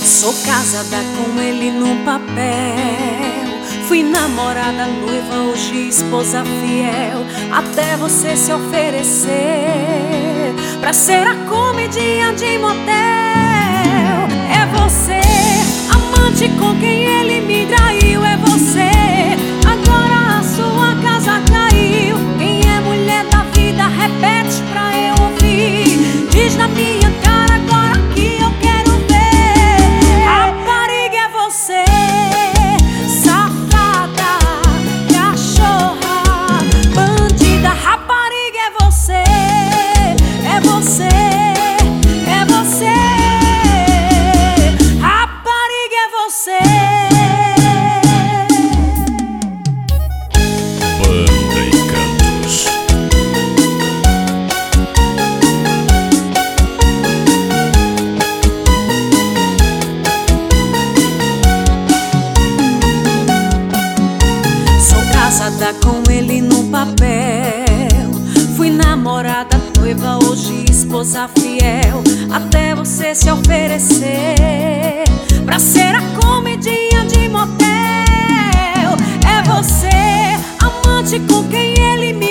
Sou casada com ele no papel. Fui namorada, noiva, hoje esposa fiel. Até você se oferecer pra ser a comidinha de motel. É você, amante com quem ele me traiu. É você, agora a sua casa caiu. Quem é mulher da vida, repete pra eu ouvir. Diz na minha cara agora que eu quero ver. Rapariga, é você, safada, cachorra, bandida. Rapariga, é você, é você, é você. Rapariga, é você. Banda e Cantos. Sou casada com ele no papel. Fui namorada, noiva, hoje esposa fiel. Até você se oferecer pra ser a comidinha de motel. É você, amante com quem ele me